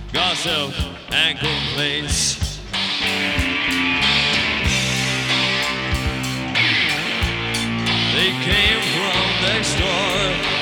gossip and complaints. They came from next door.